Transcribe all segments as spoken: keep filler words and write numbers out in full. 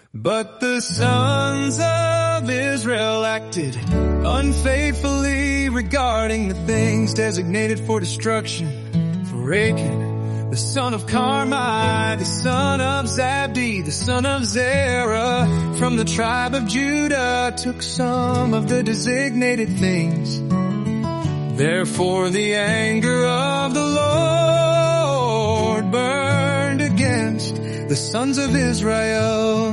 But the sons of Israel acted unfaithfully regarding the things designated for destruction. For Achan, the son of Carmi, the son of Zabdi, the son of Zerah, from the tribe of Judah, took some of the designated things. Therefore the anger of the Lord burned against the sons of Israel.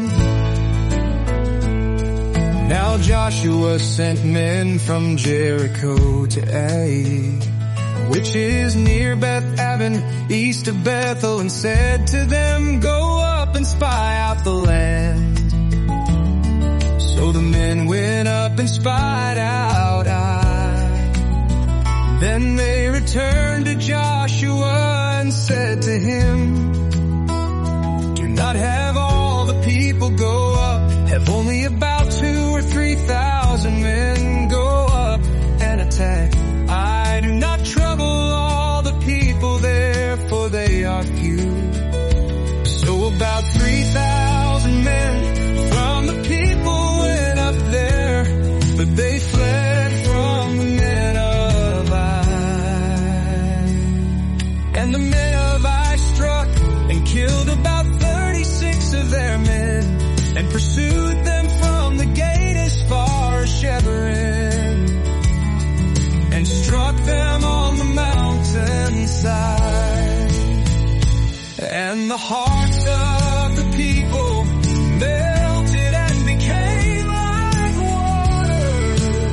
Now Joshua sent men from Jericho to Ai, which is near Beth Aven, east of Bethel, and said to them, go up and spy out the land. So the men went up and spied out Ai. Then they returned to Joshua and said to him, do not have all the people go up, have only about two or three thousand men go up and attack. I do not trouble all the people there, for they are few. So about three thousand men from the people went up there, but they fled from the men of Ai. And the men of Ai struck and killed about thirty-six of their men, and pursued them from the gate as far as Shebarim, and struck them on the mountainside. And the hearts of the people melted and became like water.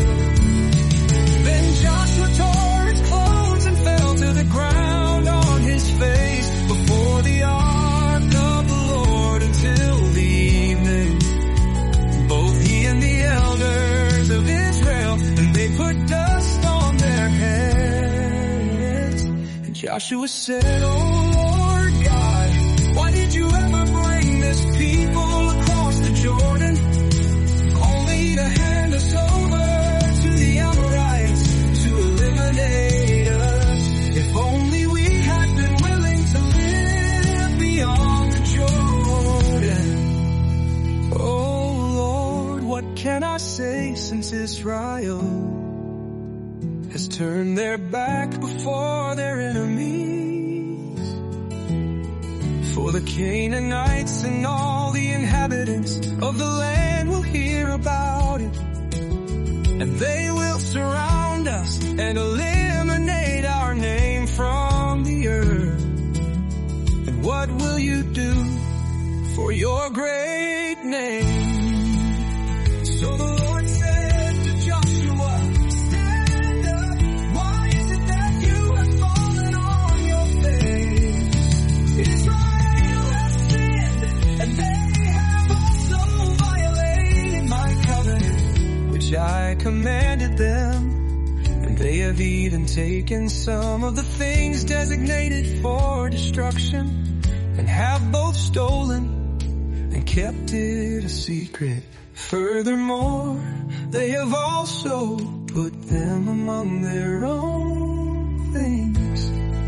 Then Joshua tore his clothes and fell to the ground on his face before the ark of the Lord until the evening, both he and the elders of Israel, and they put dust on their heads. And Joshua said, oh Lord God, why did you ever bring this people across the Jordan, only to hand us over to the Amorites to eliminate us? If only we had been willing to live beyond the Jordan. Oh Lord, what can I say since Israel has turned their back before their enemies? For the Canaanites and all the inhabitants of the land will hear about it, and they will surround us and eliminate our name from the earth. And what will you do for your great name? So the Lord said to Joshua, stand up, why is it that you have fallen on your face? Israel has sinned, and they have also violated my covenant, which I commanded them. And they have even taken some of the things designated for destruction, and have both stolen and kept it a secret. Furthermore, they have also put them among their own things.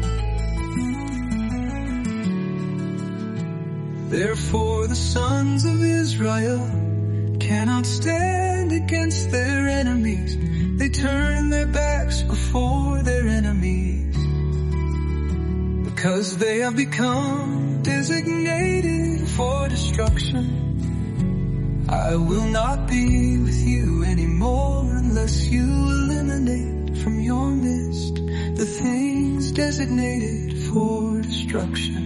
Therefore the sons of Israel cannot stand against their enemies. They turn their backs before their enemies, because they have become designated for destruction. I will not be with you anymore unless you eliminate from your midst the things designated for destruction.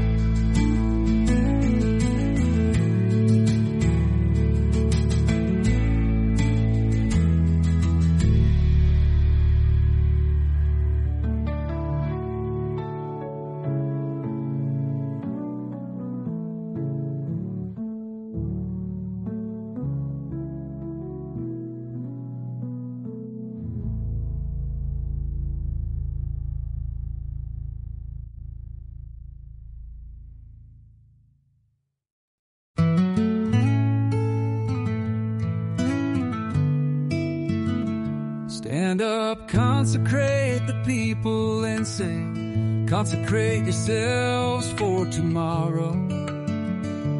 Stand up, consecrate the people and sing. Consecrate yourselves for tomorrow.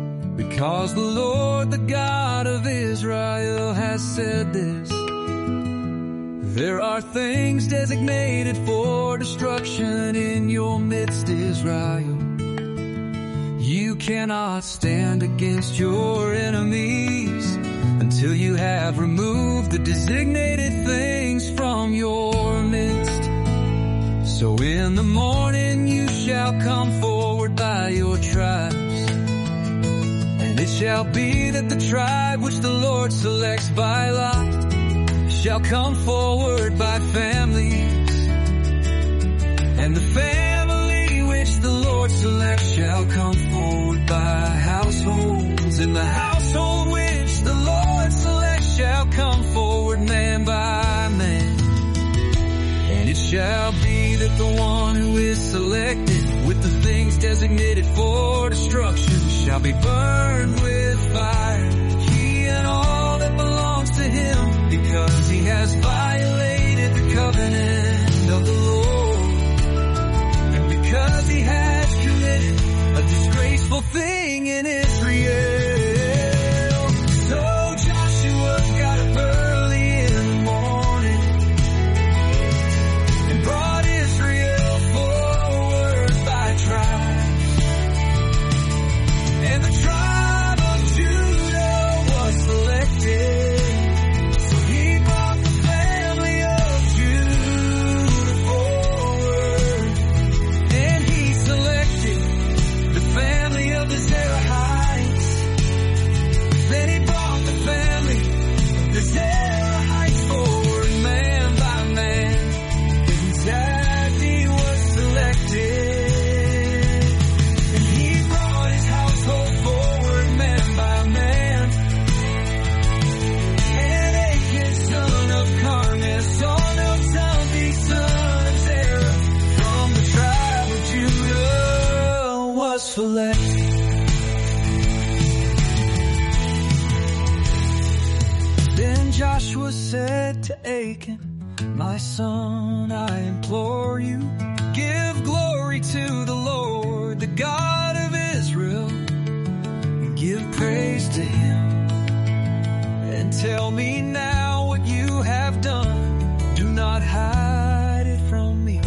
Because the Lord, the God of Israel, has said this: there are things designated for destruction in your midst, Israel. You cannot stand against your enemies until you have removed the designated things from your midst. So in the morning you shall come forward by your tribes, and it shall be that the tribe which the Lord selects by lot shall come forward by families, and the family which the Lord selects shall come forward by households, and the household which the Lord selects shall come forward man by man. And it shall be that the one who is selected with the things designated for destruction shall be burned with fire, he and all that belongs to him, because he has violated the covenant of the Lord, and because he has committed a disgraceful thing in Israel. So Joshua got up early in the morning and brought Israel forward by tribes, and the tribe of Judah was selected. So he brought the family of Judah forward, and he selected the family of the Zerahites. Then he brought the family of the Zerahites forward, man by man. And Zadie was selected, and he brought his household forward, man by man. And Achan, son of Carmi, son of Talmi, son of Zerah, from the tribe of Judah was selected. Then Joshua said to Achan, my son, I implore you, give glory to the Lord, the God of Israel, and give praise to him. And tell me now what you have done. Do not hide it from me.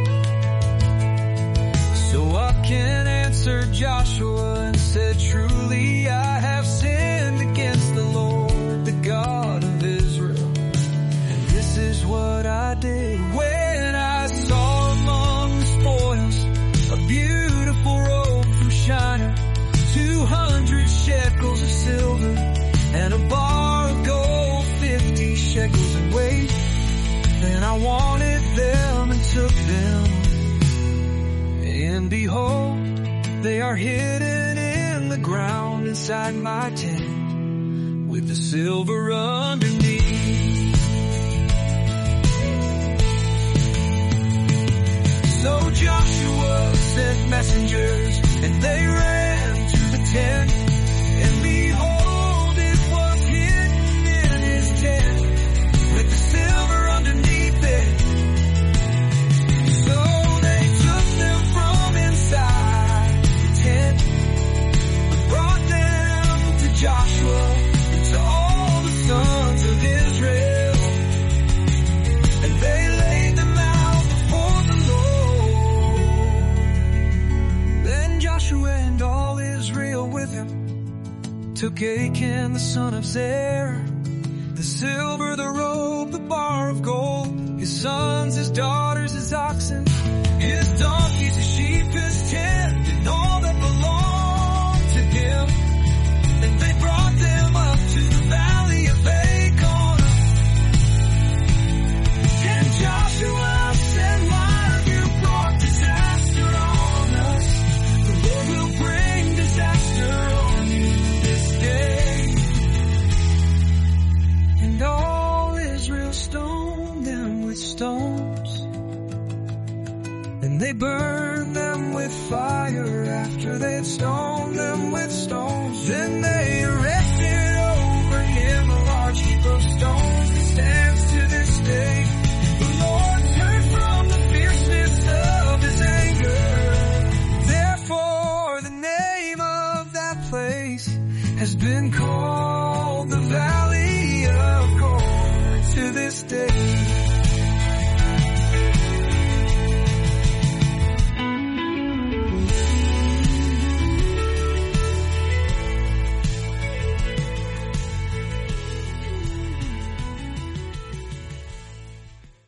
So Achan answered Joshua and said, truly I have sinned against the Lord, the God of Israel. And this is what I did when I saw among the spoils a beautiful robe from Shinar, two hundred shekels of silver, and a bar of gold, fifty shekels in weight. Then I wanted them and took them, and behold, they are hidden in the ground inside my tent, with the silver underneath. So Joshua sent messengers, and they ran to the tent, and behold, it was hidden in his tent, with the silver underneath it. So they took them from inside the tent, and brought them to Joshua and to all the sons of Israel, and they laid them out before the Lord. Then Joshua and all Israel with him took Achan the son of Zerah, the silver, the robe, the bar of gold, his sons, his daughters, his oxen, his donkeys, his sheep, his tent, and all that belonged to him. And they brought them up to the valley of Acon. And Joshua said, why you brought disaster on us? The Lord will bring disaster on you this day. And all Israel stoned them with stones, and they burned been called the Valley of Gold to this day.